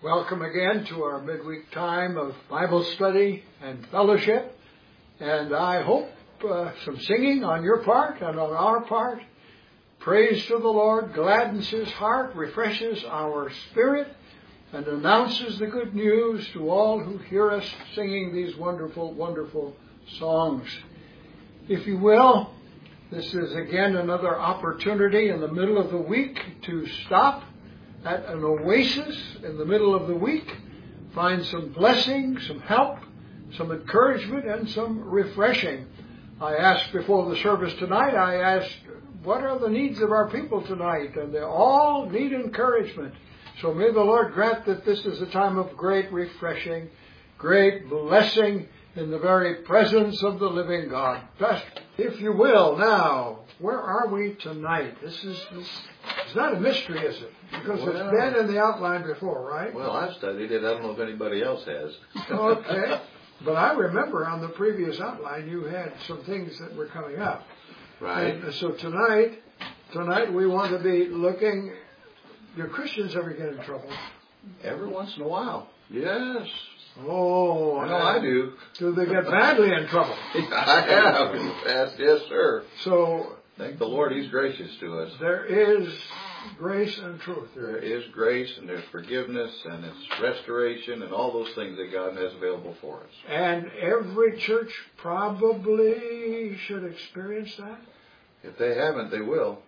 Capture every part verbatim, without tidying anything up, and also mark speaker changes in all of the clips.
Speaker 1: Welcome again to our midweek time of Bible study and fellowship. And I hope uh, some singing on your part and on our part. Praise to the Lord gladdens His heart, refreshes our spirit, and announces the good news to all who hear us singing these wonderful, wonderful songs. If you will, this is again another opportunity in the middle of the week to stop at an oasis in the middle of the week, find some blessing, some help, some encouragement, and some refreshing. I asked before the service tonight, I asked, what are the needs of our people tonight? And they all need encouragement. So may the Lord grant that this is a time of great refreshing, great blessing in the very presence of the living God. Just, if you will, now, where are we tonight? This is this, it's not a mystery, is it? Because well, it's been in the outline before, right?
Speaker 2: Well, I've studied it. I don't know if anybody else has.
Speaker 1: Okay. But I remember on the previous outline you had some things that were coming up.
Speaker 2: Right.
Speaker 1: And so tonight, tonight we want to be looking. Do Christians ever get in trouble?
Speaker 2: Every once in a while. Yes.
Speaker 1: Oh,
Speaker 2: I know I do.
Speaker 1: Do they get badly in trouble?
Speaker 2: I have in the past, yes, sir.
Speaker 1: So,
Speaker 2: thank the Lord, He's gracious to us.
Speaker 1: There is grace and truth.
Speaker 2: There is grace, and there's forgiveness, and it's restoration, and all those things that God has available for us.
Speaker 1: And every church probably should experience that?
Speaker 2: If they haven't, they will.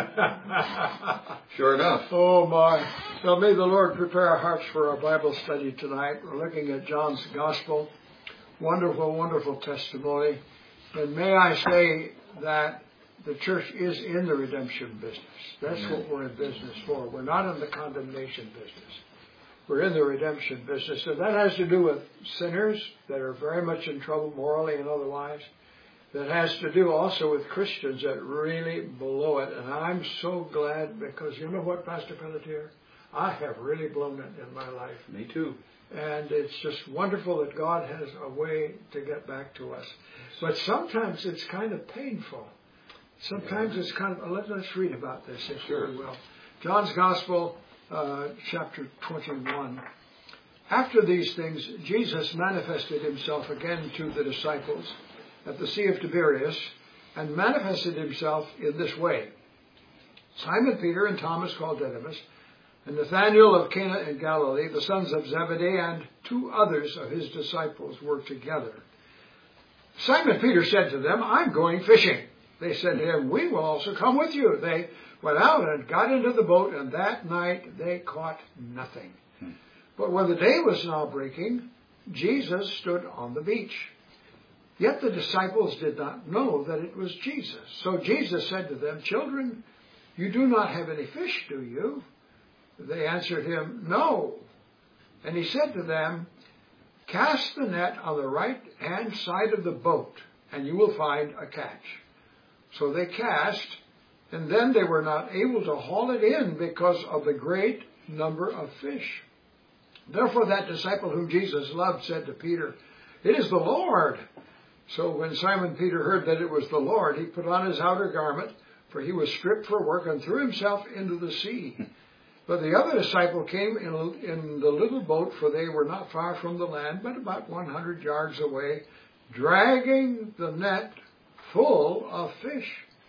Speaker 2: Sure enough.
Speaker 1: Oh, my. So may the Lord prepare our hearts for our Bible study tonight. We're looking at John's Gospel. Wonderful, wonderful testimony. And may I say that the church is in the redemption business. That's Amen. What we're in business for. We're not in the condemnation business. We're in the redemption business. And that has to do with sinners that are very much in trouble morally and otherwise. That has to do also with Christians that really blow it. And I'm so glad because you know what, Pastor Pelletier? I have really blown it in my life.
Speaker 2: Me too.
Speaker 1: And it's just wonderful that God has a way to get back to us. But sometimes it's kind of painful. Sometimes yeah. it's kind of, let, let's read about this, if
Speaker 2: sure.
Speaker 1: we will. John's Gospel, uh, chapter twenty-one. After these things, Jesus manifested Himself again to the disciples at the Sea of Tiberias, and manifested Himself in this way. Simon Peter and Thomas called Didymus, and Nathanael of Cana in Galilee, the sons of Zebedee, and two others of His disciples were together. Simon Peter said to them, I'm going fishing. They said to him, we will also come with you. They went out and got into the boat, and that night they caught nothing. Hmm. But when the day was now breaking, Jesus stood on the beach. Yet the disciples did not know that it was Jesus. So Jesus said to them, children, you do not have any fish, do you? They answered Him, no. And He said to them, cast the net on the right-hand side of the boat, and you will find a catch. So they cast, and then they were not able to haul it in because of the great number of fish. Therefore that disciple whom Jesus loved said to Peter, it is the Lord. So when Simon Peter heard that it was the Lord, he put on his outer garment, for he was stripped for work, and threw himself into the sea. But the other disciple came in, in the little boat, for they were not far from the land, but about one hundred yards away, dragging the net full of fish.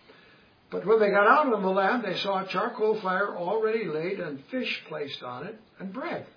Speaker 1: But when they got out on the land, they saw a charcoal fire already laid, and fish placed on it, and bread.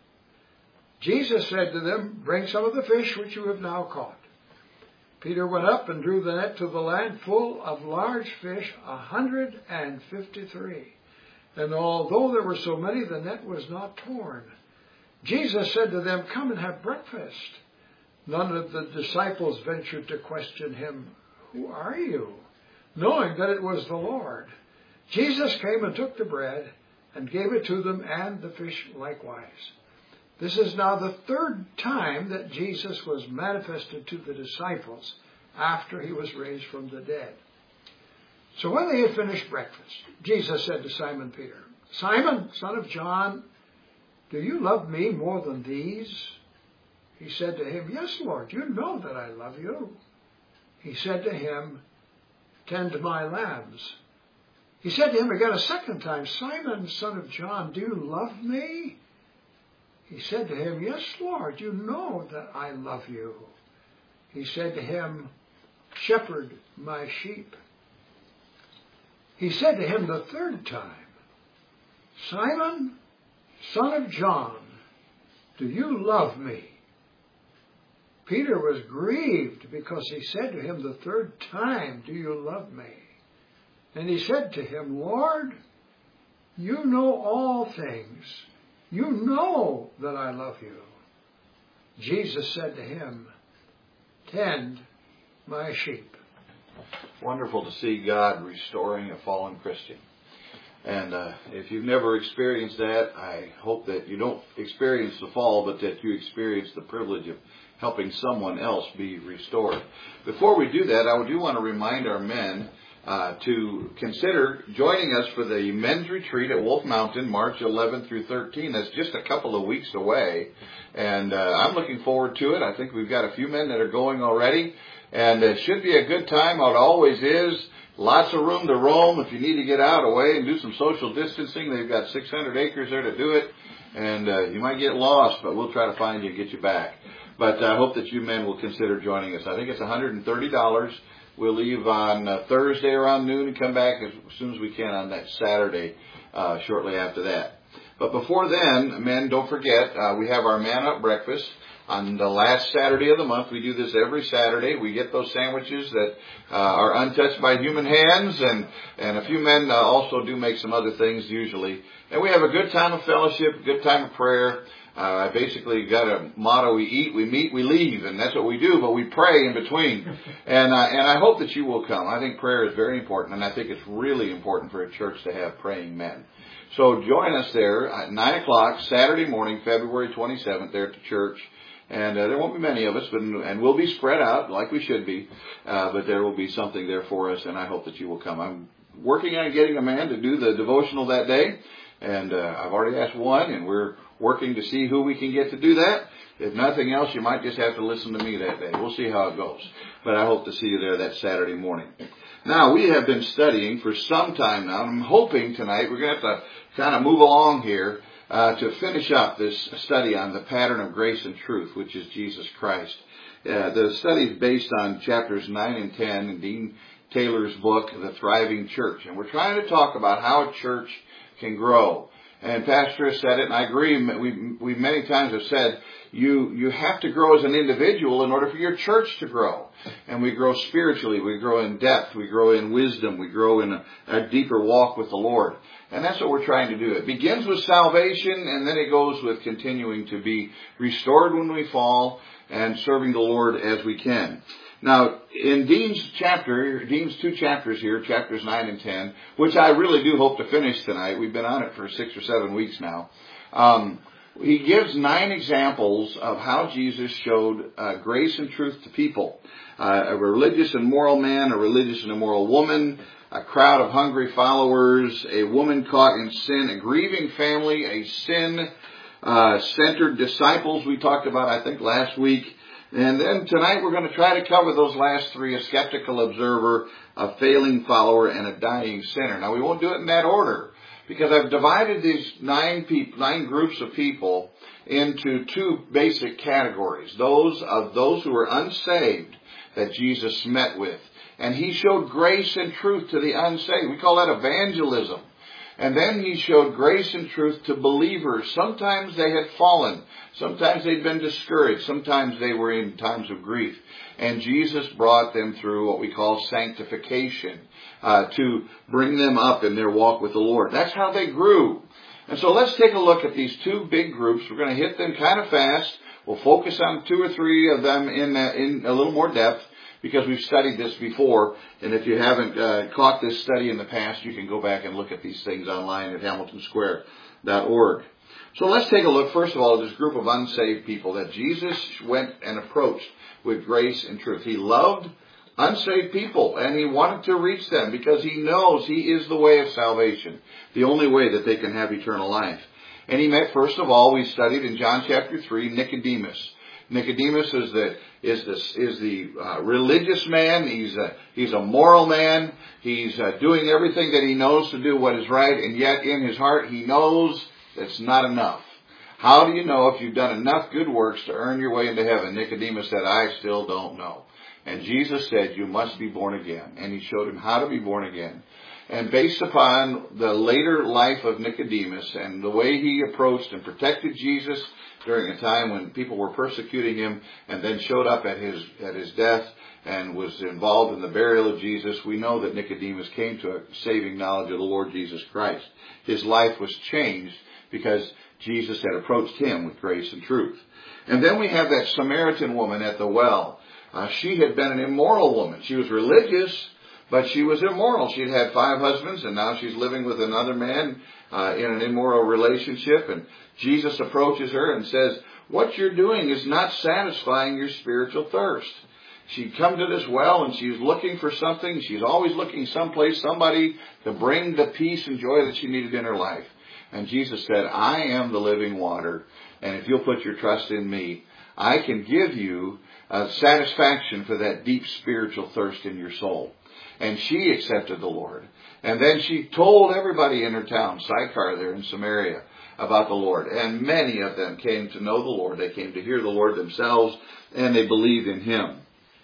Speaker 1: Jesus said to them, bring some of the fish which you have now caught. Peter went up and drew the net to the land full of large fish, a hundred and fifty-three. And although there were so many, the net was not torn. Jesus said to them, come and have breakfast. None of the disciples ventured to question Him, who are you? Knowing that it was the Lord. Jesus came and took the bread and gave it to them, and the fish likewise. This is now the third time that Jesus was manifested to the disciples after He was raised from the dead. So when they had finished breakfast, Jesus said to Simon Peter, Simon, son of John, do you love me more than these? He said to him, yes, Lord, you know that I love you. He said to him, tend my lambs. He said to him again a second time, Simon, son of John, do you love me? He said to him, "Yes, Lord, you know that I love you." He said to him, "Shepherd my sheep." He said to him the third time, "Simon, son of John, do you love me?" Peter was grieved because he said to him the third time, "Do you love me?" And he said to him, "Lord, you know all things. You know that I love you." Jesus said to him, "Tend my sheep."
Speaker 2: Wonderful to see God restoring a fallen Christian. And uh, if you've never experienced that, I hope that you don't experience the fall, but that you experience the privilege of helping someone else be restored. Before we do that, I do want to remind our men uh, to consider joining us for the men's retreat at Wolf Mountain, March eleventh through thirteenth. That's just a couple of weeks away. And uh, I'm looking forward to it. I think we've got a few men that are going already. And it should be a good time. It always is. Lots of room to roam. If you need to get out away and do some social distancing, they've got six hundred acres there to do it. And uh, you might get lost, but we'll try to find you and get you back. But I hope that you men will consider joining us. I think it's one hundred thirty dollars. We'll leave on uh, Thursday around noon and come back as soon as we can on that Saturday uh, shortly after that. But before then, men, don't forget, uh, we have our Man Up Breakfast. On the last Saturday of the month, we do this every Saturday. We get those sandwiches that uh, are untouched by human hands, and, and a few men uh, also do make some other things usually. And we have a good time of fellowship, a good time of prayer. Uh, I basically got a motto: we eat, we meet, we leave, and that's what we do, but we pray in between. And, uh, and I hope that you will come. I think prayer is very important, and I think it's really important for a church to have praying men. So join us there at nine o'clock Saturday morning, February twenty-seventh, there at the church. And uh, there won't be many of us, but and we'll be spread out like we should be. Uh, but there will be something there for us, and I hope that you will come. I'm working on getting a man to do the devotional that day, and uh, I've already asked one, and we're working to see who we can get to do that. If nothing else, you might just have to listen to me that day. We'll see how it goes. But I hope to see you there that Saturday morning. Now, we have been studying for some time now, and I'm hoping tonight we're going to have to kind of move along here Uh, to finish up this study on the pattern of grace and truth, which is Jesus Christ. Uh, the study is based on chapters nine and ten in Dean Taylor's book, The Thriving Church. And we're trying to talk about how a church can grow. And Pastor has said it, and I agree. We, we many times have said, you, you have to grow as an individual in order for your church to grow. And we grow spiritually, we grow in depth, we grow in wisdom, we grow in a, a deeper walk with the Lord. And that's what we're trying to do. It begins with salvation, and then it goes with continuing to be restored when we fall and serving the Lord as we can. Now, in Dean's chapter, Dean's two chapters here, chapters nine and ten, which I really do hope to finish tonight. We've been on it for six or seven weeks now. Um, he gives nine examples of how Jesus showed uh, grace and truth to people. Uh, a religious and moral man, a religious and immoral woman, a crowd of hungry followers, a woman caught in sin, a grieving family, a sin-centered uh, disciples we talked about, I think, last week. And then tonight we're going to try to cover those last three: a skeptical observer, a failing follower, and a dying sinner. Now, we won't do it in that order, because I've divided these nine people, nine groups of people into two basic categories. Those of those who were unsaved that Jesus met with. And he showed grace and truth to the unsaved. We call that evangelism. And then he showed grace and truth to believers. Sometimes they had fallen. Sometimes they'd been discouraged. Sometimes they were in times of grief. And Jesus brought them through what we call sanctification, uh, to bring them up in their walk with the Lord. That's how they grew. And so let's take a look at these two big groups. We're going to hit them kind of fast. We'll focus on two or three of them in, uh, in a little more depth, because we've studied this before. And if you haven't uh, caught this study in the past, you can go back and look at these things online at hamilton square dot org. So let's take a look, first of all, at this group of unsaved people that Jesus went and approached with grace and truth. He loved unsaved people, and he wanted to reach them because he knows he is the way of salvation, the only way that they can have eternal life. And he met, first of all, we studied in John chapter three, Nicodemus. Nicodemus is the is the is the uh, religious man. He's a he's a moral man. He's uh, doing everything that he knows to do what is right, and yet in his heart he knows that's not enough. How do you know if you've done enough good works to earn your way into heaven? Nicodemus said, I still don't know. And Jesus said, you must be born again. And he showed him how to be born again. And based upon the later life of Nicodemus and the way he approached and protected Jesus during a time when people were persecuting him, and then showed up at his at his death and was involved in the burial of Jesus, we know that Nicodemus came to a saving knowledge of the Lord Jesus Christ. His life was changed because Jesus had approached him with grace and truth. And then we have that Samaritan woman at the well. Uh, she had been an immoral woman. She was religious, but she was immoral. She'd had five husbands, and now she's living with another man uh, in an immoral relationship. And Jesus approaches her and says, what you're doing is not satisfying your spiritual thirst. She'd come to this well, and she's looking for something. She's always looking someplace, somebody to bring the peace and joy that she needed in her life. And Jesus said, I am the living water, and if you'll put your trust in me, I can give you uh, satisfaction for that deep spiritual thirst in your soul. And she accepted the Lord. And then she told everybody in her town, Sychar there in Samaria, about the Lord. And many of them came to know the Lord. They came to hear the Lord themselves, and they believed in him.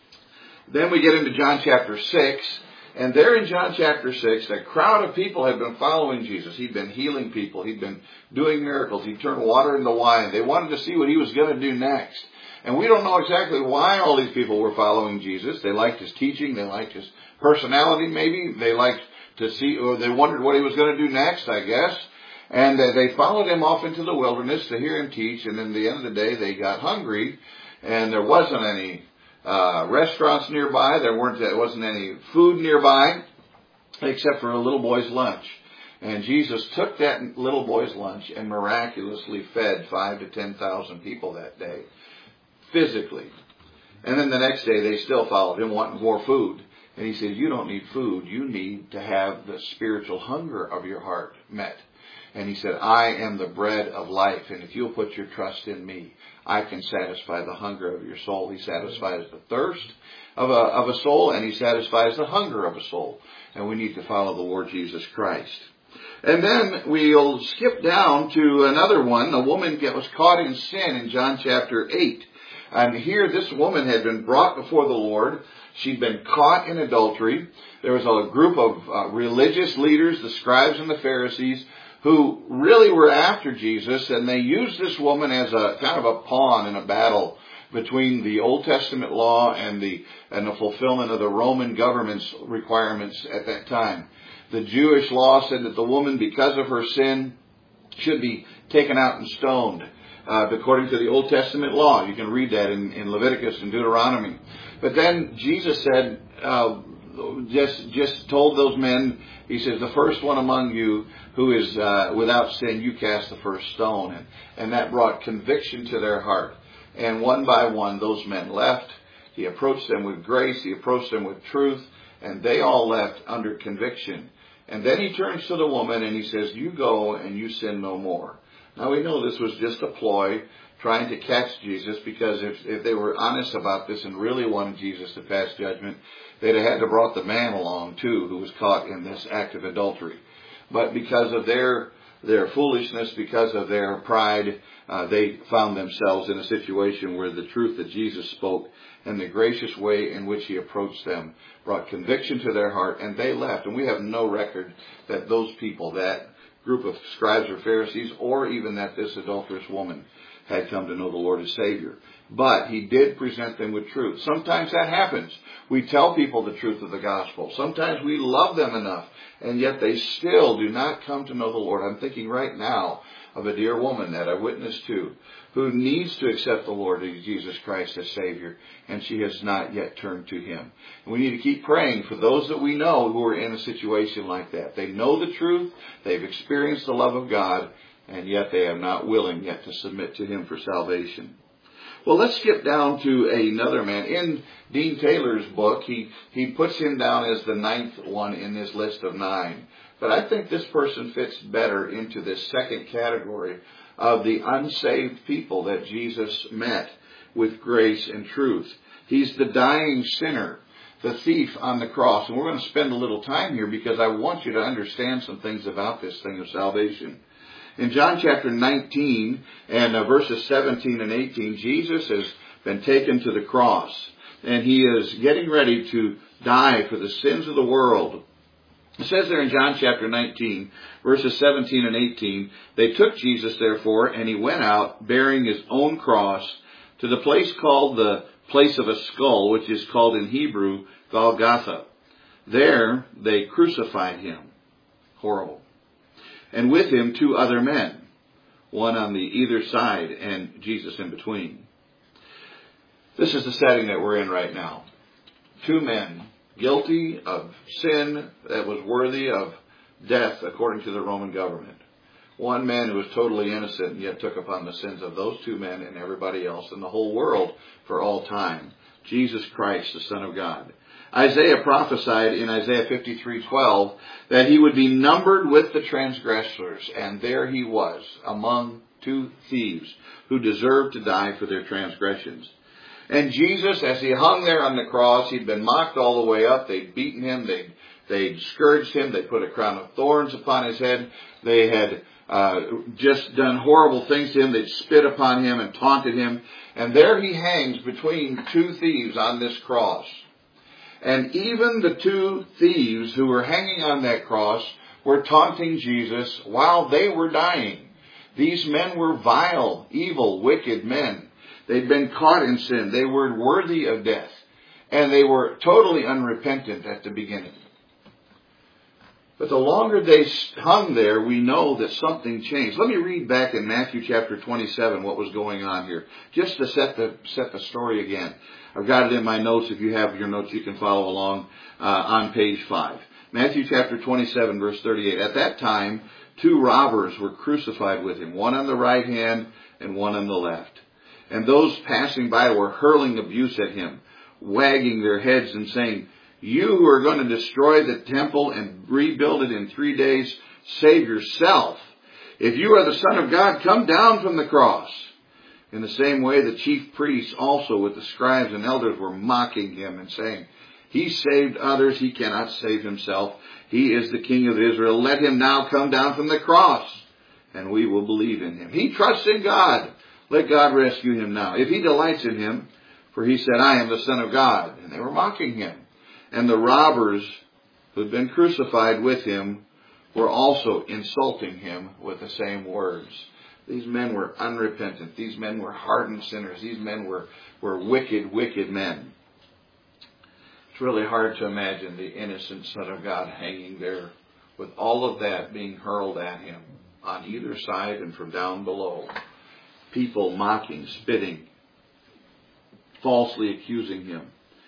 Speaker 2: Then we get into John chapter six. And there in John chapter six, a crowd of people had been following Jesus. He'd been healing people. He'd been doing miracles. He turned water into wine. They wanted to see what he was going to do next. And we don't know exactly why all these people were following Jesus. They liked his teaching. They liked his personality maybe. They liked to see, or they wondered what he was going to do next, I guess. And uh, they followed him off into the wilderness to hear him teach. And in the end of the day, they got hungry. And there wasn't any Uh, restaurants nearby. There weren't, there wasn't any food nearby except for a little boy's lunch. And Jesus took that little boy's lunch and miraculously fed five to ten thousand people that day, physically. And then the next day they still followed him wanting more food. And he said, you don't need food. You need to have the spiritual hunger of your heart met. And he said, I am the bread of life. And if you'll put your trust in me, I can satisfy the hunger of your soul. He satisfies the thirst of a, of a soul, and he satisfies the hunger of a soul. And we need to follow the Lord Jesus Christ. And then we'll skip down to another one. A woman was caught in sin in John chapter eight. And here this woman had been brought before the Lord. She'd been caught in adultery. There was a group of uh, religious leaders, the scribes and the Pharisees, who really were after Jesus, and they used this woman as a kind of a pawn in a battle between the Old Testament law and the and the fulfillment of the Roman government's requirements at that time. The Jewish law said that the woman, because of her sin, should be taken out and stoned, uh, according to the Old Testament law. You can read that in, in Leviticus and Deuteronomy. But then Jesus said, uh, just just told those men, he says, the first one among you who is uh, without sin, you cast the first stone. And, and that brought conviction to their heart. And one by one, those men left. He approached them with grace. He approached them with truth. And they all left under conviction. And then he turns to the woman and he says, you go and you sin no more. Now we know this was just a ploy trying to catch Jesus, because if, if they were honest about this and really wanted Jesus to pass judgment, they'd have had to brought the man along too, who was caught in this act of adultery. But because of their their foolishness, because of their pride, uh, they found themselves in a situation where the truth that Jesus spoke and the gracious way in which he approached them brought conviction to their heart, and they left. And we have no record that those people, that group of scribes or Pharisees, or even that this adulterous woman had come to know the Lord as Savior. But he did present them with truth. Sometimes that happens. We tell people the truth of the gospel. Sometimes we love them enough, and yet they still do not come to know the Lord. I'm thinking right now of a dear woman that I witnessed to, who needs to accept the Lord Jesus Christ as Savior, and she has not yet turned to him. And we need to keep praying for those that we know who are in a situation like that. They know the truth, they've experienced the love of God, and yet they are not willing yet to submit to him for salvation. Well, let's skip down to another man. In Dean Taylor's book, he, he puts him down as the ninth one in this list of nine. But I think this person fits better into this second category of the unsaved people that Jesus met with grace and truth. He's the dying sinner, the thief on the cross. And we're going to spend a little time here because I want you to understand some things about this thing of salvation. In John chapter nineteen and uh, verses seventeen and eighteen, Jesus has been taken to the cross, and he is getting ready to die for the sins of the world. It says there in John chapter nineteen, verses seventeen and eighteen, they took Jesus, therefore, and he went out, bearing his own cross, to the place called the place of a skull, which is called in Hebrew Golgotha. There they crucified him. Horrible. And with him two other men, one on the either side and Jesus in between. This is the setting that we're in right now. Two men guilty of sin that was worthy of death according to the Roman government. One man who was totally innocent and yet took upon the sins of those two men and everybody else in the whole world for all time. Jesus Christ, the Son of God. Isaiah prophesied in Isaiah fifty-three twelve that he would be numbered with the transgressors, and there he was among two thieves who deserved to die for their transgressions. And Jesus, as he hung there on the cross, he'd been mocked all the way up. They'd beaten him. They'd, they'd scourged him. They put a crown of thorns upon his head. They had uh, just done horrible things to him. They'd spit upon him and taunted him. And there he hangs between two thieves on this cross. And even the two thieves who were hanging on that cross were taunting Jesus while they were dying. These men were vile, evil, wicked men. They'd been caught in sin. They were worthy of death. And they were totally unrepentant at the beginning. But the longer they hung there, we know that something changed. Let me read back in Matthew chapter twenty-seven what was going on here, just to set the set the story again. I've got it in my notes. If you have your notes, you can follow along uh, on page five. Matthew chapter twenty-seven, verse thirty-eight. At that time, two robbers were crucified with him, one on the right hand and one on the left. And those passing by were hurling abuse at him, wagging their heads and saying, "You who are going to destroy the temple and rebuild it in three days, save yourself. If you are the Son of God, come down from the cross." In the same way, the chief priests also with the scribes and elders were mocking him and saying, "He saved others, he cannot save himself. He is the King of Israel. Let him now come down from the cross, and we will believe in him. He trusts in God. Let God rescue him now, if he delights in him. For he said, I am the Son of God." And they were mocking him. And the robbers who had been crucified with him were also insulting him with the same words. These men were unrepentant. These men were hardened sinners. These men were, were wicked, wicked men. It's really hard to imagine the innocent Son of God hanging there with all of that being hurled at him on either side and from down below. People mocking, spitting, falsely accusing him.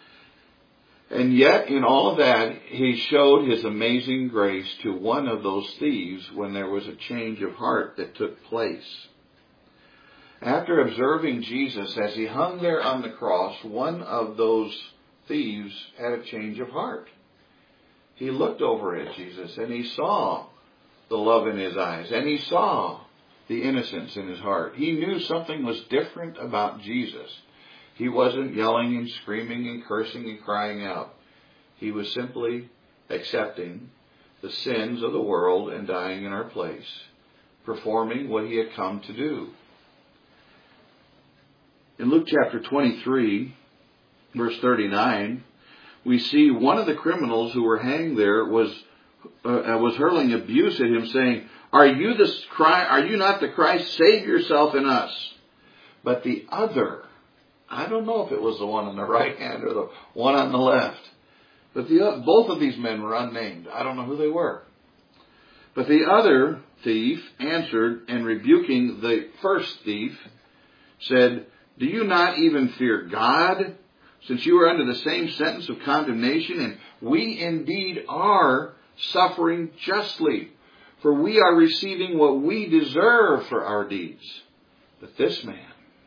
Speaker 2: And yet, in all of that, he showed his amazing grace to one of those thieves when there was a change of heart that took place. After observing Jesus as he hung there on the cross, one of those thieves had a change of heart. He looked over at Jesus and he saw the love in his eyes and he saw the innocence in his heart. He knew something was different about Jesus. He wasn't yelling and screaming and cursing and crying out. He was simply accepting the sins of the world and dying in our place, performing what he had come to do. In Luke chapter twenty-three, verse thirty-nine, we see one of the criminals who were hanged there was uh, was hurling abuse at him, saying, "Are you the Christ? Are you not the Christ? Save yourself and us." But the other, I don't know if it was the one on the right hand or the one on the left, but the both of these men were unnamed. I don't know who they were. But the other thief answered, and rebuking the first thief, said, "Do you not even fear God, since you are under the same sentence of condemnation? And we indeed are suffering justly, for we are receiving what we deserve for our deeds. But this man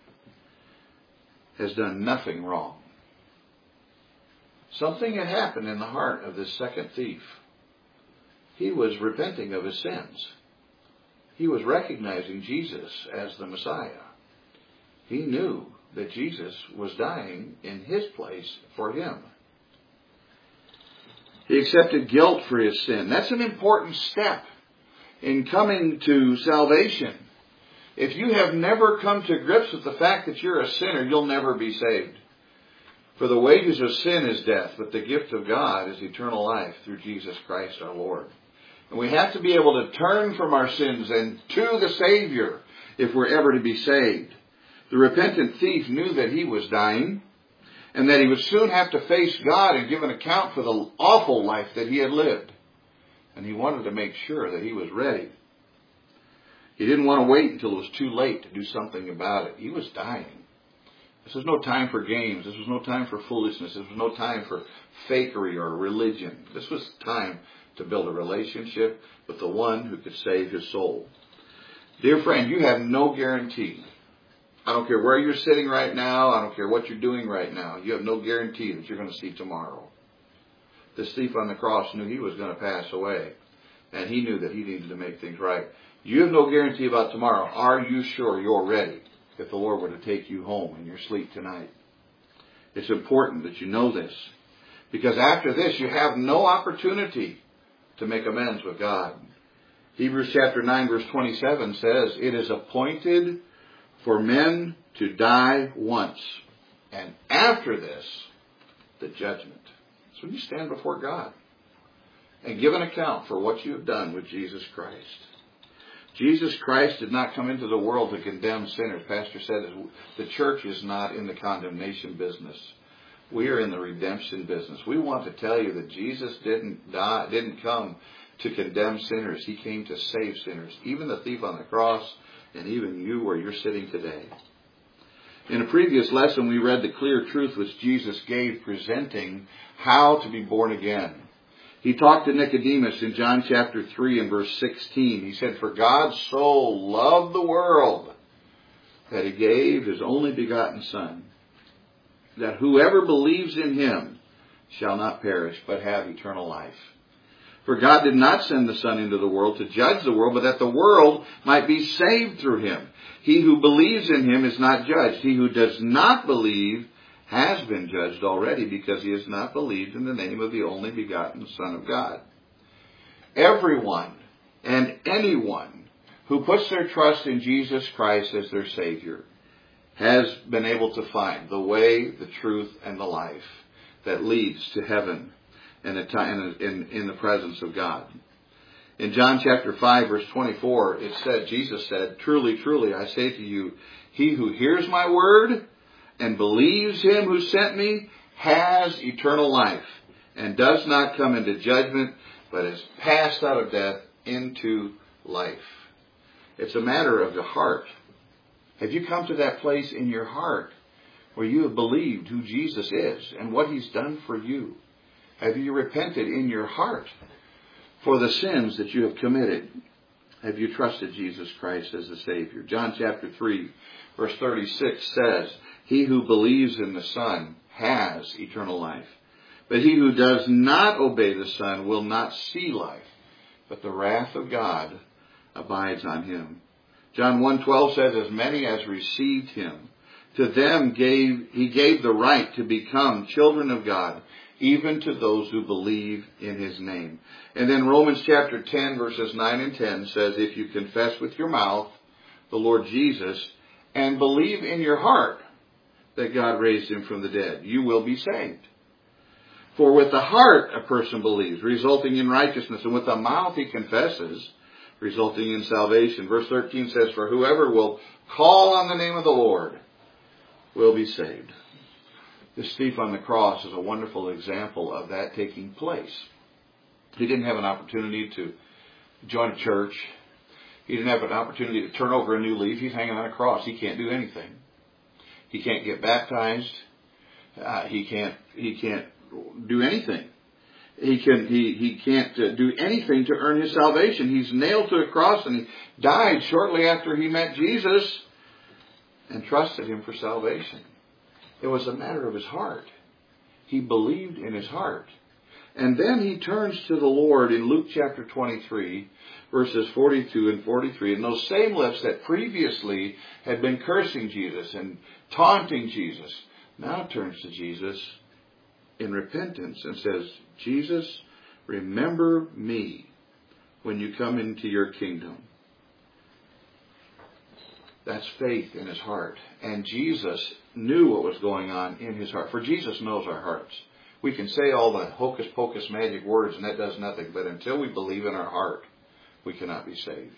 Speaker 2: has done nothing wrong." Something had happened in the heart of this second thief. He was repenting of his sins. He was recognizing Jesus as the Messiah. He knew that Jesus was dying in his place for him. He accepted guilt for his sin. That's an important step in coming to salvation. If you have never come to grips with the fact that you're a sinner, you'll never be saved. For the wages of sin is death, but the gift of God is eternal life through Jesus Christ our Lord. And we have to be able to turn from our sins and to the Savior if we're ever to be saved. The repentant thief knew that he was dying and that he would soon have to face God and give an account for the awful life that he had lived. And he wanted to make sure that he was ready. He didn't want to wait until it was too late to do something about it. He was dying. This was no time for games. This was no time for foolishness. This was no time for fakery or religion. This was time to build a relationship with the one who could save his soul. Dear friend, you have no guarantee. I don't care where you're sitting right now. I don't care what you're doing right now. You have no guarantee that you're going to see tomorrow. This thief on the cross knew he was going to pass away. And he knew that he needed to make things right. You have no guarantee about tomorrow. Are you sure you're ready if the Lord were to take you home in your sleep tonight? It's important that you know this. Because after this, you have no opportunity to make amends with God. Hebrews chapter nine verse twenty-seven says, it is appointed for men to die once. And after this, the judgment. So when you stand before God and give an account for what you have done with Jesus Christ. Jesus Christ did not come into the world to condemn sinners. Pastor said the church is not in the condemnation business. We are in the redemption business. We want to tell you that Jesus didn't die, didn't come to condemn sinners. He came to save sinners. Even the thief on the cross, and even you where you're sitting today. In a previous lesson, we read the clear truth which Jesus gave, presenting how to be born again. He talked to Nicodemus in John chapter three and verse sixteen. He said, for God so loved the world that he gave his only begotten Son, that whoever believes in him shall not perish, but have eternal life. For God did not send the Son into the world to judge the world, but that the world might be saved through him. He who believes in him is not judged. He who does not believe has been judged already, because he has not believed in the name of the only begotten Son of God. Everyone and anyone who puts their trust in Jesus Christ as their Savior has been able to find the way, the truth, and the life that leads to heaven and in, in, in the presence of God. In John chapter five, verse twenty-four, it said, Jesus said, truly, truly, I say to you, he who hears my word and believes him who sent me has eternal life and does not come into judgment, but is passed out of death into life. It's a matter of the heart. Have you come to that place in your heart where you have believed who Jesus is and what he's done for you? Have you repented in your heart for the sins that you have committed? Have you trusted Jesus Christ as the Savior? John chapter three, verse thirty-six says, he who believes in the Son has eternal life. But he who does not obey the Son will not see life, but the wrath of God abides on him. John one twelve says, as many as received him, to them gave he gave the right to become children of God, even to those who believe in his name. And then Romans chapter ten, verses nine and ten says, if you confess with your mouth the Lord Jesus and believe in your heart that God raised him from the dead, you will be saved. For with the heart a person believes, resulting in righteousness, and with the mouth he confesses, resulting in salvation. Verse thirteen says, for whoever will call on the name of the Lord will be saved. This thief on the cross is a wonderful example of that taking place. He didn't have an opportunity to join a church. He didn't have an opportunity to turn over a new leaf. He's hanging on a cross. He can't do anything. He can't get baptized. Uh, he can't. He can't do anything. He can. He he can't uh, do anything to earn his salvation. He's nailed to a cross, and he died shortly after he met Jesus and trusted him for salvation. It was a matter of his heart. He believed in his heart. And then he turns to the Lord in Luke chapter twenty-three, verses forty-two and forty-three. And those same lips that previously had been cursing Jesus and taunting Jesus, now turns to Jesus in repentance and says, Jesus, remember me when you come into your kingdom. That's faith in his heart. And Jesus knew what was going on in his heart. For Jesus knows our hearts. We can say all the hocus pocus magic words and that does nothing. But until we believe in our heart, we cannot be saved.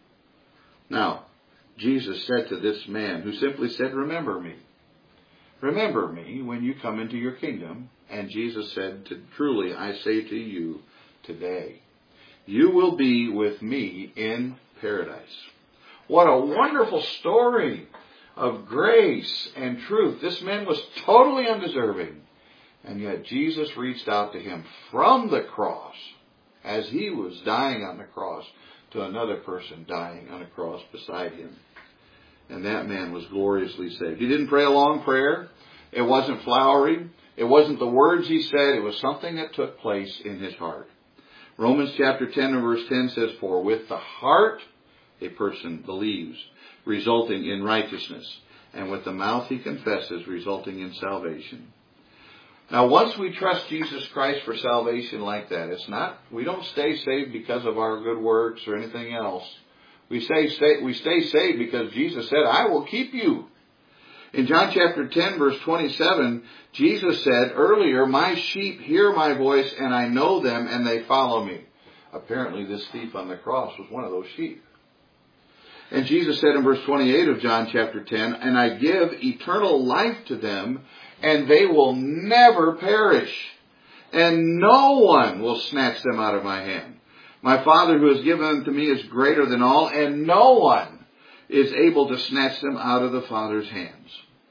Speaker 2: Now, Jesus said to this man who simply said, remember me. Remember me when you come into your kingdom. And Jesus said, truly I say to you today, you will be with me in paradise. What a wonderful story of grace and truth. This man was totally undeserving. And yet Jesus reached out to him from the cross as he was dying on the cross to another person dying on a cross beside him. And that man was gloriously saved. He didn't pray a long prayer. It wasn't flowery. It wasn't the words he said. It was something that took place in his heart. Romans chapter ten and verse ten says, for with the heart a person believes, resulting in righteousness, and with the mouth he confesses, resulting in salvation. Now, once we trust Jesus Christ for salvation like that, it's not, we don't stay saved because of our good works or anything else. We stay, stay, we stay saved because Jesus said, I will keep you. In John chapter ten, verse twenty-seven, Jesus said earlier, my sheep hear my voice, and I know them, and they follow me. Apparently, this thief on the cross was one of those sheep. And Jesus said in verse twenty-eight of John chapter ten, and I give eternal life to them, and they will never perish, and no one will snatch them out of my hand. My Father who has given them to me is greater than all, and no one is able to snatch them out of the Father's hands.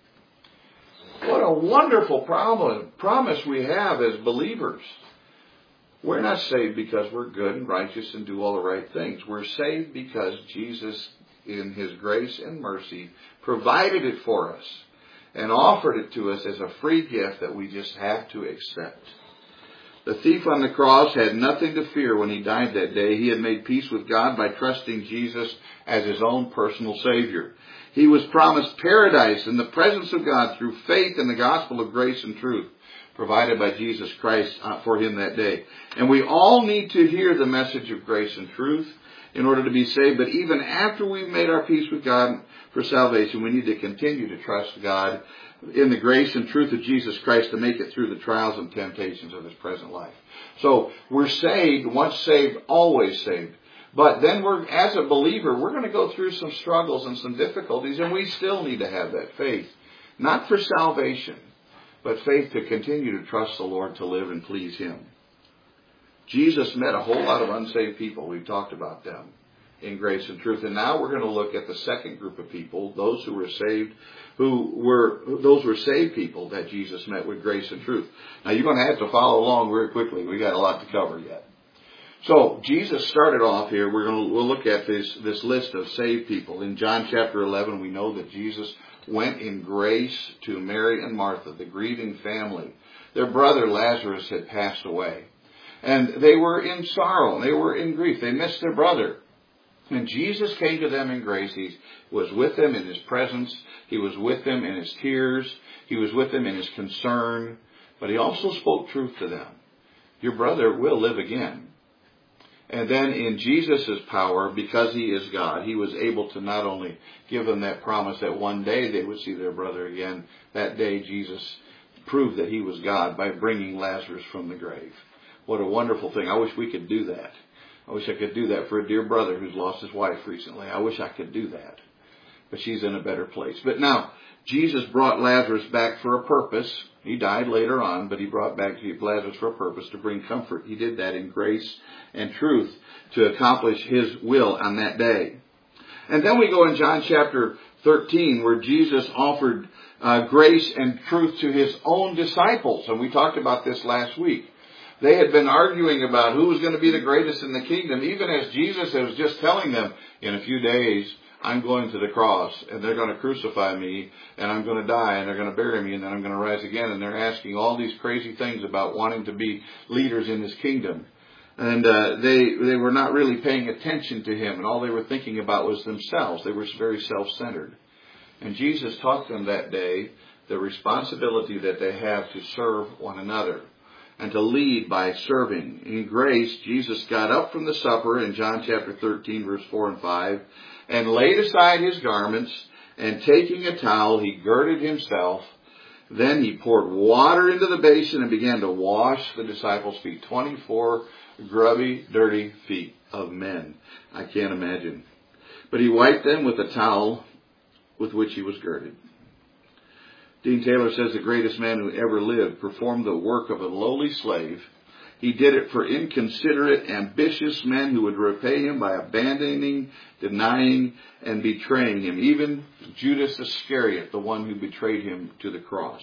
Speaker 2: What a wonderful promise we have as believers. We're not saved because we're good and righteous and do all the right things. We're saved because Jesus, in his grace and mercy, provided it for us and offered it to us as a free gift that we just have to accept. The thief on the cross had nothing to fear when he died that day. He had made peace with God by trusting Jesus as his own personal Savior. He was promised paradise in the presence of God through faith in the gospel of grace and truth provided by Jesus Christ for him that day. And we all need to hear the message of grace and truth in order to be saved. But even after we've made our peace with God for salvation, we need to continue to trust God in the grace and truth of Jesus Christ to make it through the trials and temptations of this present life. So we're saved, once saved, always saved. But then we're, as a believer, we're going to go through some struggles and some difficulties, and we still need to have that faith. Not for salvation, but faith to continue to trust the Lord to live and please him. Jesus met a whole lot of unsaved people. We've talked about them in grace and truth. And now we're going to look at the second group of people, those who were saved, who were, those were saved people that Jesus met with grace and truth. Now you're going to have to follow along very quickly. We've got a lot to cover yet. So Jesus started off here. We're going to we'll look at this, this list of saved people. In John chapter eleven, we know that Jesus went in grace to Mary and Martha, the grieving family. Their brother Lazarus had passed away. And they were in sorrow. They were in grief. They missed their brother. And Jesus came to them in grace. He was with them in his presence. He was with them in his tears. He was with them in his concern. But he also spoke truth to them. Your brother will live again. And then in Jesus' power, because he is God, he was able to not only give them that promise that one day they would see their brother again. That day Jesus proved that he was God by bringing Lazarus from the grave. What a wonderful thing. I wish we could do that. I wish I could do that for a dear brother who's lost his wife recently. I wish I could do that. But she's in a better place. But now, Jesus brought Lazarus back for a purpose. He died later on, but he brought back Lazarus for a purpose, to bring comfort. He did that in grace and truth to accomplish his will on that day. And then we go in John chapter thirteen, where Jesus offered uh, grace and truth to his own disciples. And we talked about this last week. They had been arguing about who was going to be the greatest in the kingdom, even as Jesus was just telling them, in a few days, I'm going to the cross, and they're going to crucify me, and I'm going to die, and they're going to bury me, and then I'm going to rise again. And they're asking all these crazy things about wanting to be leaders in his kingdom. And uh, they they were not really paying attention to him, and all they were thinking about was themselves. They were very self-centered. And Jesus taught them that day the responsibility that they have to serve one another. and to lead by serving. In grace, Jesus got up from the supper in John chapter thirteen, verse four and five, and laid aside his garments, and taking a towel, he girded himself. Then he poured water into the basin and began to wash the disciples' feet. twenty-four grubby, dirty feet of men. I can't imagine. But he wiped them with the towel with which he was girded. Dean Taylor says the greatest man who ever lived performed the work of a lowly slave. He did it for inconsiderate, ambitious men who would repay him by abandoning, denying, and betraying him. Even Judas Iscariot, the one who betrayed him to the cross.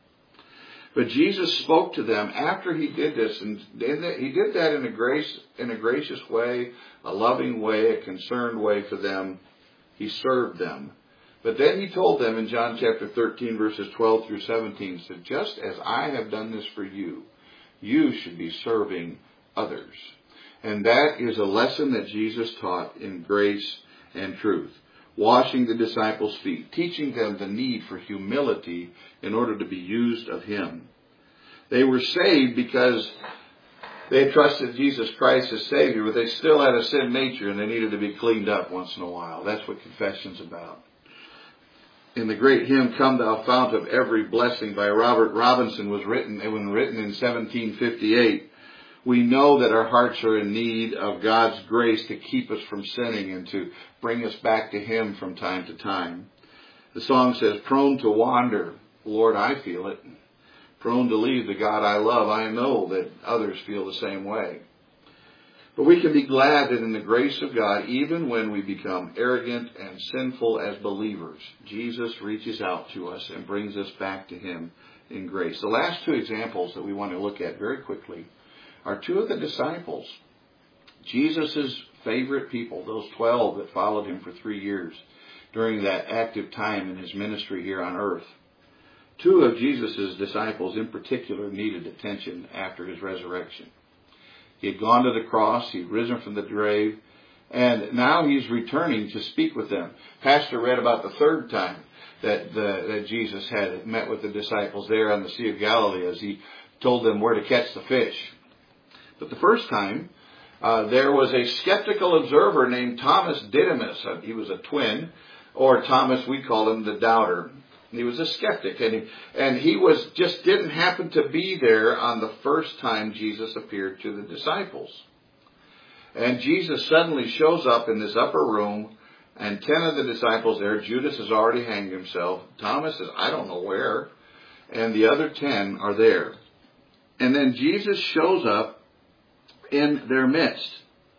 Speaker 2: But Jesus spoke to them after he did this, and he did that in a grace, in a gracious way, a loving way, a concerned way for them. He served them. But then he told them in John chapter thirteen, verses twelve through seventeen, said, just as I have done this for you, you should be serving others. And that is a lesson that Jesus taught in grace and truth. Washing the disciples' feet, teaching them the need for humility in order to be used of him. They were saved because they had trusted Jesus Christ as Savior, but they still had a sin nature and they needed to be cleaned up once in a while. That's what confession's about. In the great hymn, Come Thou Fount of Every Blessing by Robert Robinson, was written, it was written in seventeen fifty-eight. We know that our hearts are in need of God's grace to keep us from sinning and to bring us back to him from time to time. The song says, prone to wander, Lord, I feel it. Prone to leave the God I love, I know that others feel the same way. But we can be glad that in the grace of God, even when we become arrogant and sinful as believers, Jesus reaches out to us and brings us back to him in grace. The last two examples that we want to look at very quickly are two of the disciples, Jesus' favorite people, those twelve that followed him for three years during that active time in his ministry here on earth. Two of Jesus' disciples in particular needed attention after his resurrection. He had gone to the cross, he'd risen from the grave, and now he's returning to speak with them. Pastor read about the third time that, the, that Jesus had met with the disciples there on the Sea of Galilee as he told them where to catch the fish. But the first time, uh, there was a skeptical observer named Thomas Didymus. He was a twin, or Thomas, we call him the doubter. He was a skeptic, and he, and he was just didn't happen to be there on the first time Jesus appeared to the disciples. And Jesus suddenly shows up in this upper room, and ten of the disciples there. Judas has already hanged himself. Thomas is, I don't know where, and the other ten are there. And then Jesus shows up in their midst.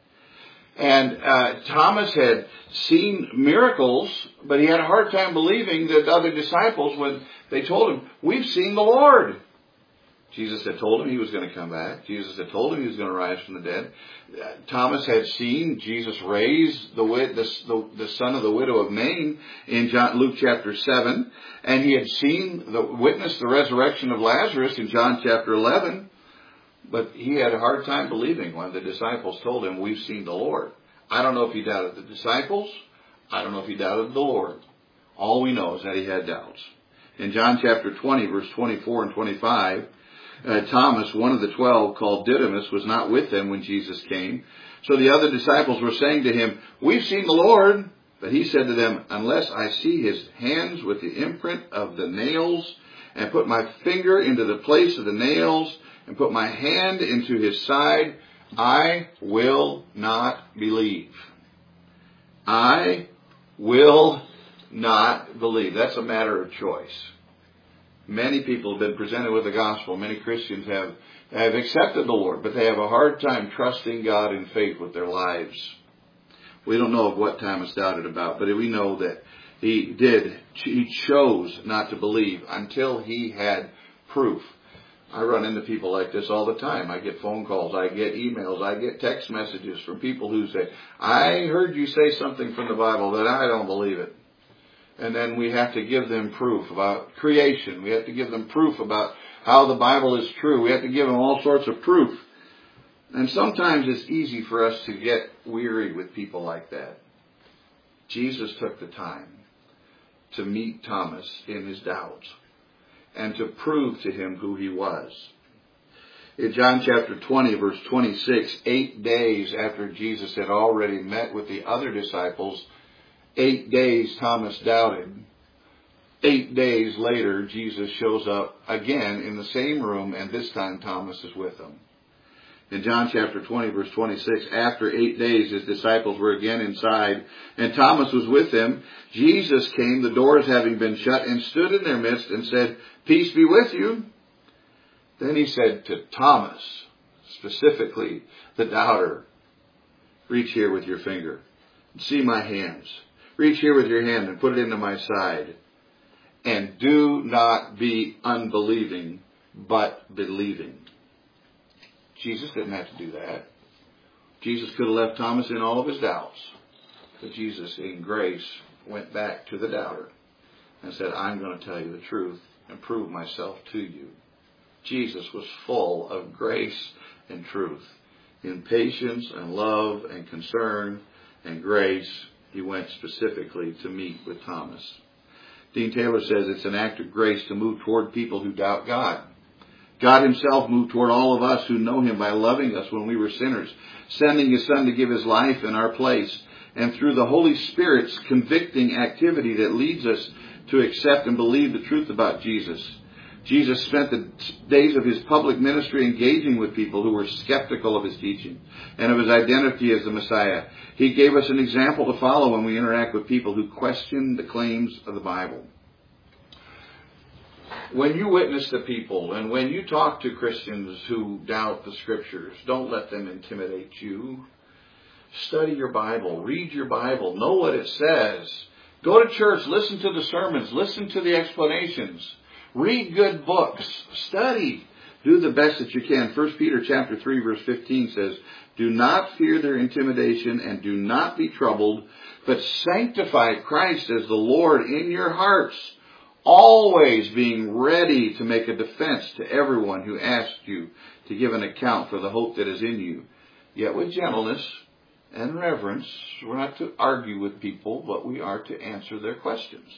Speaker 2: And uh, Thomas had seen miracles, but he had a hard time believing that the other disciples, when they told him, we've seen the Lord. Jesus had told him he was going to come back. Jesus had told him he was going to rise from the dead. Uh, Thomas had seen Jesus raise the, the, the, the son of the widow of Nain in John, Luke chapter seven. And he had seen, the witnessed the resurrection of Lazarus in John chapter eleven. But he had a hard time believing when the disciples told him, we've seen the Lord. I don't know if he doubted the disciples. I don't know if he doubted the Lord. All we know is that he had doubts. In John chapter twenty, verse twenty-four and twenty-five, uh, Thomas, one of the twelve, called Didymus, was not with them when Jesus came. So the other disciples were saying to him, we've seen the Lord. But he said to them, unless I see his hands with the imprint of the nails, and put my finger into the place of the nails, and put my hand into his side, I will not believe. I will not believe. That's a matter of choice. Many people have been presented with the gospel. Many Christians have, have accepted the Lord, but they have a hard time trusting God in faith with their lives. We don't know of what Thomas doubted about, but we know that he did. He chose not to believe until he had proof. I run into people like this all the time. I get phone calls, I get emails, I get text messages from people who say, I heard you say something from the Bible that I don't believe it. And then we have to give them proof about creation. We have to give them proof about how the Bible is true. We have to give them all sorts of proof. And sometimes it's easy for us to get weary with people like that. Jesus took the time to meet Thomas in his doubts and to prove to him who he was. In John chapter twenty, verse twenty-six, eight days after Jesus had already met with the other disciples, eight days Thomas doubted. Eight days later, Jesus shows up again in the same room, and this time Thomas is with him. In John chapter twenty, verse twenty-six, after eight days, his disciples were again inside, and Thomas was with them. Jesus came, the doors having been shut, and stood in their midst and said, "Peace be with you." Then he said to Thomas, specifically the doubter, "Reach here with your finger and see my hands. Reach here with your hand and put it into my side. And do not be unbelieving, but believing." Jesus didn't have to do that. Jesus could have left Thomas in all of his doubts. But Jesus, in grace, went back to the doubter and said, "I'm going to tell you the truth and prove myself to you." Jesus was full of grace and truth. In patience and love and concern and grace, he went specifically to meet with Thomas. Dean Taylor says it's an act of grace to move toward people who doubt God. God himself moved toward all of us who know him by loving us when we were sinners, sending his Son to give his life in our place, and through the Holy Spirit's convicting activity that leads us to accept and believe the truth about Jesus. Jesus spent the days of his public ministry engaging with people who were skeptical of his teaching and of his identity as the Messiah. He gave us an example to follow when we interact with people who question the claims of the Bible. When you witness to people and when you talk to Christians who doubt the Scriptures, don't let them intimidate you. Study your Bible. Read your Bible. Know what it says. Go to church. Listen to the sermons. Listen to the explanations. Read good books. Study. Do the best that you can. First Peter chapter three verse fifteen says, "Do not fear their intimidation and do not be troubled, but sanctify Christ as the Lord in your hearts, always being ready to make a defense to everyone who asks you to give an account for the hope that is in you, yet with gentleness and reverence." We're not to argue with people, but we are to answer their questions.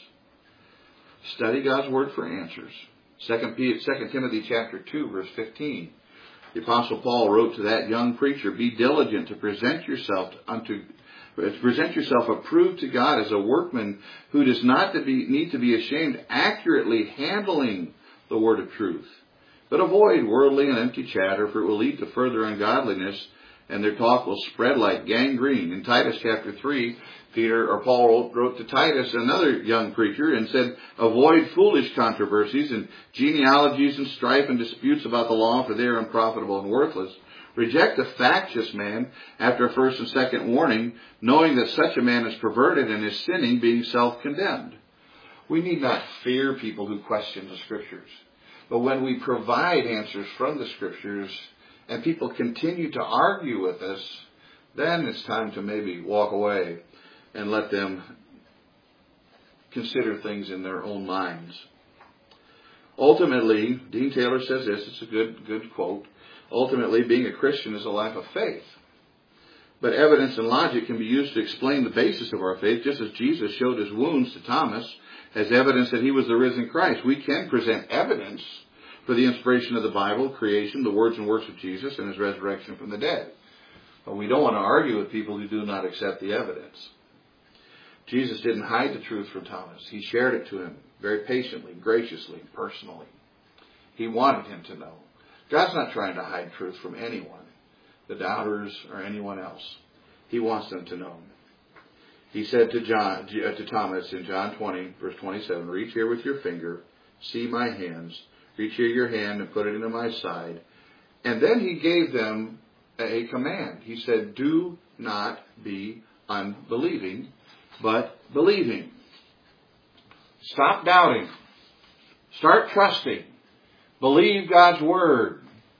Speaker 2: Study God's Word for answers. Second Timothy chapter two, verse fifteen. The Apostle Paul wrote to that young preacher, "Be diligent to present yourself unto to present yourself approved to God as a workman who does not to be, need to be ashamed, accurately handling the word of truth. But avoid worldly and empty chatter, for it will lead to further ungodliness, and their talk will spread like gangrene." In Titus chapter three, Peter or Paul wrote to Titus, another young preacher, and said, "Avoid foolish controversies and genealogies and strife and disputes about the law, for they are unprofitable and worthless. Reject a factious man after a first and second warning, knowing that such a man is perverted and is sinning, being self-condemned." We need not fear people who question the Scriptures. But when we provide answers from the Scriptures and people continue to argue with us, then it's time to maybe walk away and let them consider things in their own minds. Ultimately, Dean Taylor says this, it's a good, good quote, ultimately being a Christian is a life of faith. But evidence and logic can be used to explain the basis of our faith, just as Jesus showed his wounds to Thomas as evidence that he was the risen Christ. We can present evidence for the inspiration of the Bible, creation, the words and works of Jesus, and his resurrection from the dead. But we don't want to argue with people who do not accept the evidence. Jesus didn't hide the truth from Thomas. He shared it to him very patiently, graciously, personally. He wanted him to know. God's not trying to hide truth from anyone, the doubters or anyone else. He wants them to know. He said to John, to Thomas in John twenty, verse twenty-seven, "Reach here with your finger, see my hands. Reach here your hand and put it into my side." And then he gave them a command. He said, "Do not be unbelieving, but believing." Stop doubting. Start trusting. Believe God's Word.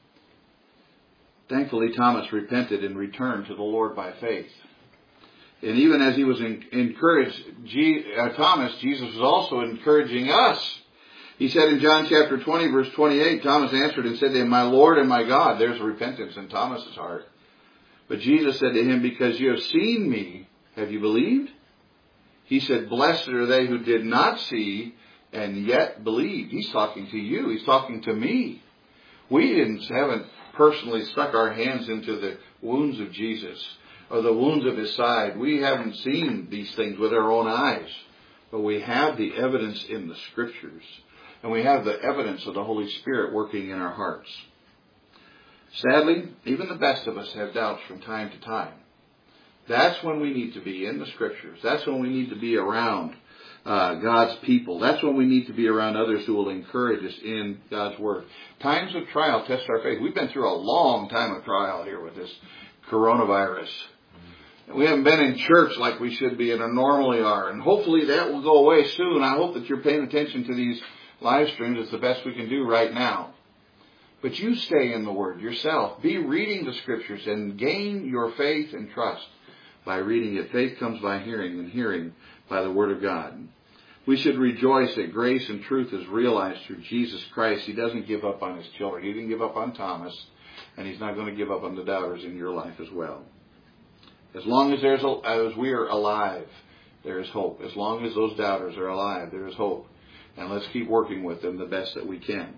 Speaker 2: Thankfully, Thomas repented and returned to the Lord by faith. And even as he was encouraged, Thomas, Jesus was also encouraging us. He said in John chapter twenty, verse twenty-eight, Thomas answered and said to him, "My Lord and my God." There's repentance in Thomas's heart. But Jesus said to him, "Because you have seen me, have you believed?" He said, "Blessed are they who did not see and yet believed." He's talking to you. He's talking to me. We didn't, haven't personally stuck our hands into the wounds of Jesus or the wounds of His side. We haven't seen these things with our own eyes. But we have the evidence in the Scriptures. And we have the evidence of the Holy Spirit working in our hearts. Sadly, even the best of us have doubts from time to time. That's when we need to be in the Scriptures. That's when we need to be around uh, God's people. That's when we need to be around others who will encourage us in God's Word. Times of trial test our faith. We've been through a long time of trial here with this coronavirus. We haven't been in church like we should be and normally are. And hopefully that will go away soon. I hope that you're paying attention to these live streams. It's the best we can do right now. But you stay in the Word yourself. Be reading the Scriptures and gain your faith and trust by reading it. Faith comes by hearing, and hearing by the Word of God. We should rejoice that grace and truth is realized through Jesus Christ. He doesn't give up on His children. He didn't give up on Thomas, and He's not going to give up on the doubters in your life as well. As long as there's a, as we are alive, there is hope. As long as those doubters are alive, there is hope. And let's keep working with them the best that we can.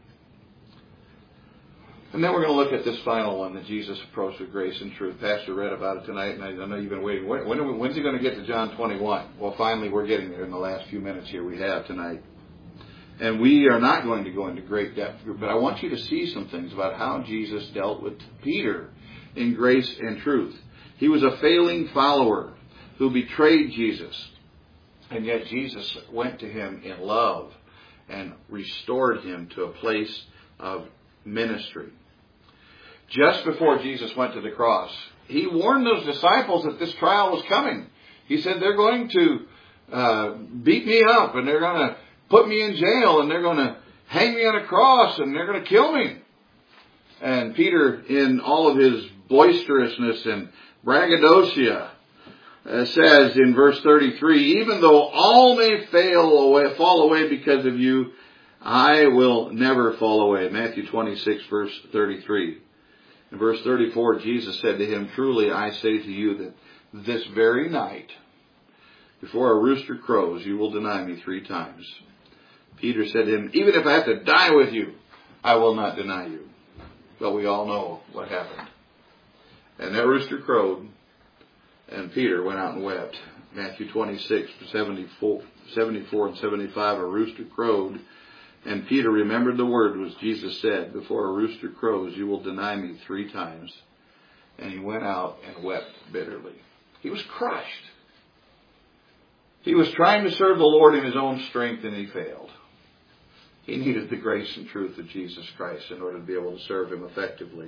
Speaker 2: And then we're going to look at this final one that Jesus approached with grace and truth. Pastor read about it tonight, and I know you've been waiting. When, when are we, when's he going to get to John twenty-one? Well, finally, we're getting there in the last few minutes here we have tonight. And we are not going to go into great depth, but I want you to see some things about how Jesus dealt with Peter in grace and truth. He was a failing follower who betrayed Jesus. And yet Jesus went to him in love and restored him to a place of ministry. Just before Jesus went to the cross, He warned those disciples that this trial was coming. He said, they're going to uh, beat me up, and they're going to put me in jail, and they're going to hang me on a cross, and they're going to kill me. And Peter, in all of his boisterousness and braggadocio, uh, says in verse thirty-three, even though all may fail away, fall away because of you, I will never fall away. Matthew twenty-six, verse thirty-three. In verse thirty-four, Jesus said to him, truly I say to you that this very night, before a rooster crows, you will deny me three times. Peter said to him, even if I have to die with you, I will not deny you. But we all know what happened. And that rooster crowed, and Peter went out and wept. Matthew twenty-six, seventy-four, seventy-four and seventy-five, a rooster crowed, and Peter remembered the word which Jesus said, before a rooster crows, you will deny me three times. And he went out and wept bitterly. He was crushed. He was trying to serve the Lord in his own strength, and he failed. He needed the grace and truth of Jesus Christ in order to be able to serve Him effectively.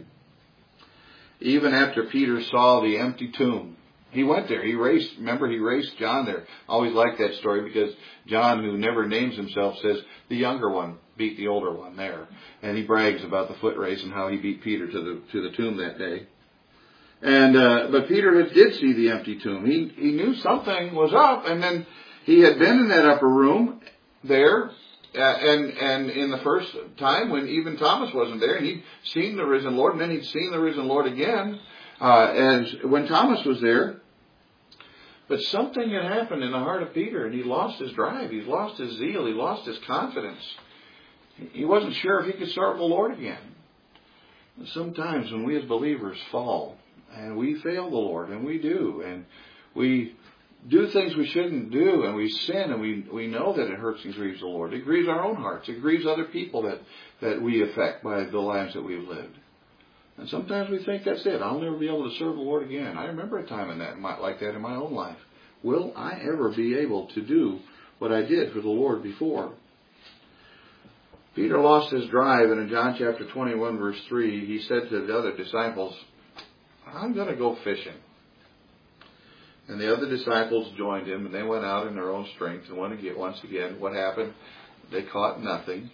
Speaker 2: Even after Peter saw the empty tomb, he went there. He raced. Remember, he raced John there. I always like that story because John, who never names himself, says the younger one beat the older one there. And he brags about the foot race and how he beat Peter to the to the tomb that day. And uh, but Peter did see the empty tomb. He he knew something was up, and then he had been in that upper room there, uh, and and in the first time when even Thomas wasn't there, and he'd seen the risen Lord, and then he'd seen the risen Lord again, uh, as when Thomas was there. But something had happened in the heart of Peter, and he lost his drive, he lost his zeal, he lost his confidence. He wasn't sure if he could serve the Lord again. And sometimes when we as believers fall, and we fail the Lord, and we do, and we do things we shouldn't do, and we sin, and we we know that it hurts and grieves the Lord. It grieves our own hearts. It grieves other people that, that we affect by the lives that we've lived. And sometimes we think that's it. I'll never be able to serve the Lord again. I remember a time in that like that in my own life. Will I ever be able to do what I did for the Lord before? Peter lost his drive, and in John chapter twenty-one, verse three, he said to the other disciples, I'm going to go fishing. And the other disciples joined him, and they went out in their own strength. And once again, what happened? They caught nothing.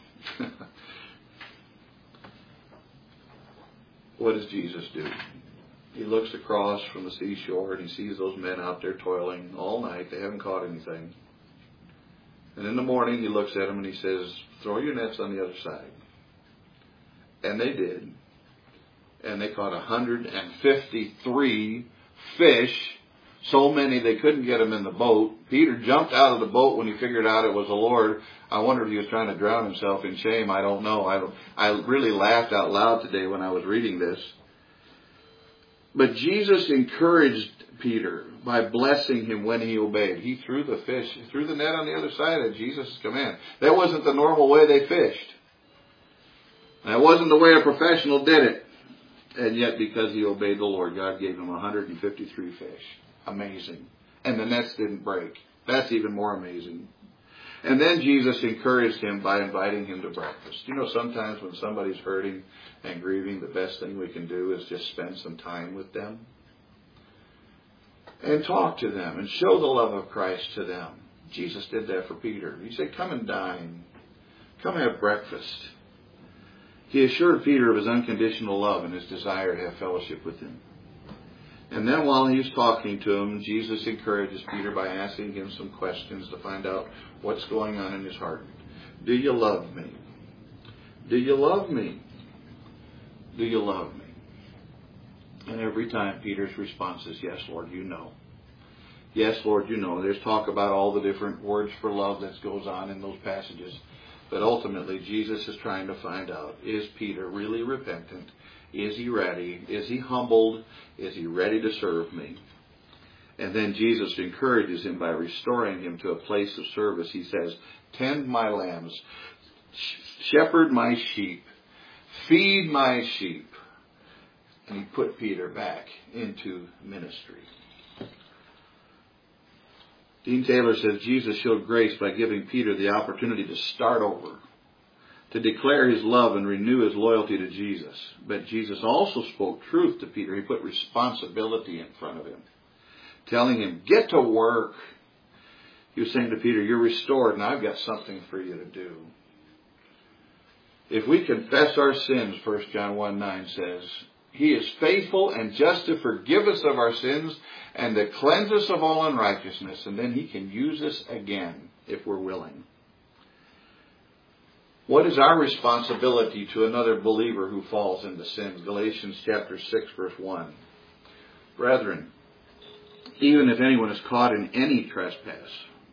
Speaker 2: What does Jesus do? He looks across from the seashore, and he sees those men out there toiling all night. They haven't caught anything. And in the morning, he looks at them, and he says, throw your nets on the other side. And they did. And they caught one hundred fifty-three fish So many they couldn't get him in the boat. Peter jumped out of the boat when he figured out it was the Lord. I wonder if he was trying to drown himself in shame. I don't know. I, I really laughed out loud today when I was reading this. But Jesus encouraged Peter by blessing him when he obeyed. He threw the fish, he threw the net on the other side at Jesus' command. That wasn't the normal way they fished. That wasn't the way a professional did it. And yet, because he obeyed the Lord, God gave him one hundred fifty-three fish. Amazing. And the nets didn't break. That's even more amazing. And then Jesus encouraged him by inviting him to breakfast. You know, sometimes when somebody's hurting and grieving, the best thing we can do is just spend some time with them. And talk to them and show the love of Christ to them. Jesus did that for Peter. He said, come and dine. Come have breakfast. He assured Peter of his unconditional love and his desire to have fellowship with him. And then while he was talking to him, Jesus encourages Peter by asking him some questions to find out what's going on in his heart. Do you love me? Do you love me? Do you love me? And every time Peter's response is, yes, Lord, you know. Yes, Lord, you know. There's talk about all the different words for love that goes on in those passages. But ultimately, Jesus is trying to find out, is Peter really repentant? Is he ready? Is he humbled? Is he ready to serve me? And then Jesus encourages him by restoring him to a place of service. He says, tend my lambs, shepherd my sheep, feed my sheep. And he put Peter back into ministry. Dean Taylor says Jesus showed grace by giving Peter the opportunity to start over, to declare his love and renew his loyalty to Jesus. But Jesus also spoke truth to Peter. He put responsibility in front of him, telling him, get to work. He was saying to Peter, you're restored and I've got something for you to do. If we confess our sins, First John one nine says, he is faithful and just to forgive us of our sins and to cleanse us of all unrighteousness. And then he can use us again if we're willing. What is our responsibility to another believer who falls into sin? Galatians chapter six, verse one. Brethren, even if anyone is caught in any trespass,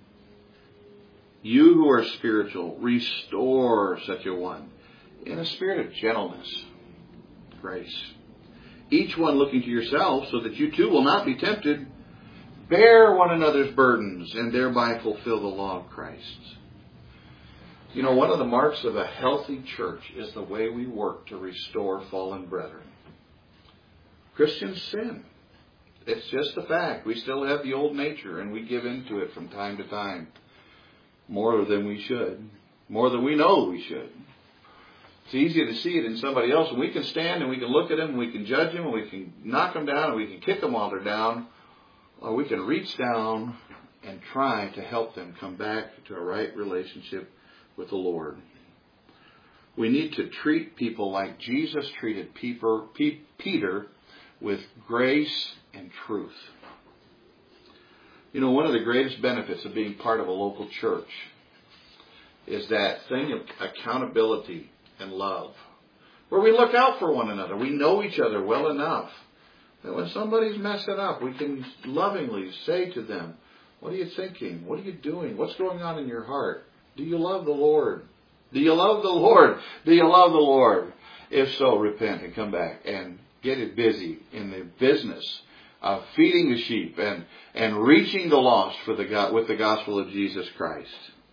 Speaker 2: you who are spiritual, restore such a one in a spirit of gentleness, grace. Each one looking to yourself so that you too will not be tempted. Bear one another's burdens and thereby fulfill the law of Christ. You know, one of the marks of a healthy church is the way we work to restore fallen brethren. Christians sin. It's just a fact. We still have the old nature and we give into it from time to time. More than we should. More than we know we should. It's easy to see it in somebody else. And we can stand and we can look at them and we can judge them and we can knock them down and we can kick them while they're down. Or we can reach down and try to help them come back to a right relationship with the Lord. We need to treat people like Jesus treated Peter, with grace and truth. You know, one of the greatest benefits of being part of a local church is that thing of accountability and love, where we look out for one another. We know each other well enough that when somebody's messing up, we can lovingly say to them, what are you thinking? What are you doing? What's going on in your heart? Do you love the Lord? Do you love the Lord? Do you love the Lord? If so, repent and come back and get it busy in the business of feeding the sheep and, and reaching the lost for the God, with the gospel of Jesus Christ.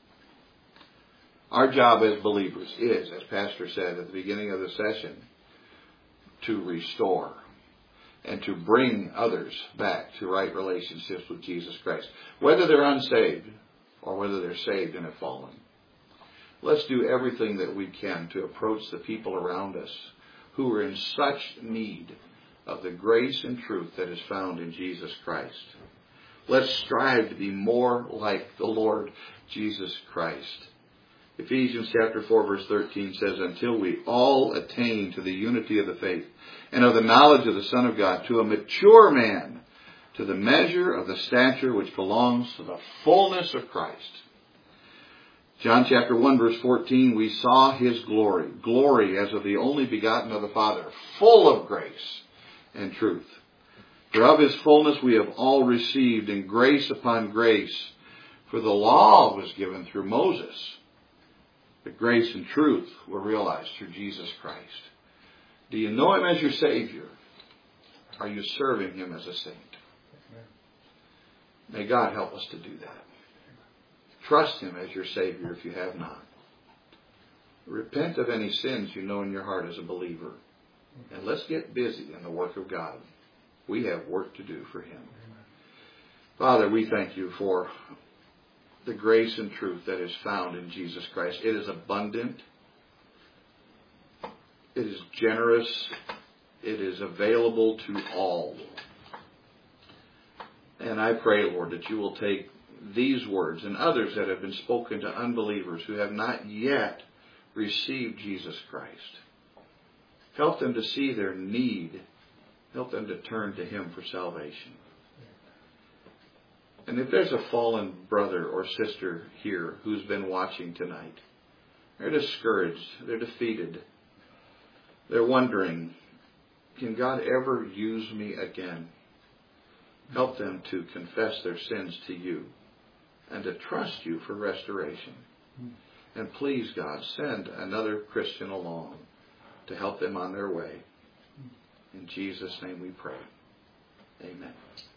Speaker 2: Our job as believers is, as Pastor said at the beginning of the session, to restore and to bring others back to right relationships with Jesus Christ, whether they're unsaved or whether they're saved and have fallen. Let's do everything that we can to approach the people around us who are in such need of the grace and truth that is found in Jesus Christ. Let's strive to be more like the Lord Jesus Christ. Ephesians chapter four verse thirteen says, until we all attain to the unity of the faith and of the knowledge of the Son of God, to a mature man, to the measure of the stature which belongs to the fullness of Christ. John chapter one verse fourteen, we saw his glory, glory as of the only begotten of the Father, full of grace and truth. For of his fullness we have all received, and grace upon grace. For the law was given through Moses, but grace and truth were realized through Jesus Christ. Do you know him as your Savior? Are you serving him as a saint? May God help us to do that. Trust him as your Savior if you have not. Repent of any sins you know in your heart as a believer. And let's get busy in the work of God. We have work to do for him. Father, we thank you for the grace and truth that is found in Jesus Christ. It is abundant. It is generous. It is available to all. And I pray, Lord, that you will take these words and others that have been spoken to unbelievers who have not yet received Jesus Christ. Help them to see their need. Help them to turn to him for salvation. And if there's a fallen brother or sister here who's been watching tonight, they're discouraged, they're defeated, they're wondering, can God ever use me again? Help them to confess their sins to you and to trust you for restoration. And please, God, send another Christian along to help them on their way. In Jesus' name we pray. Amen.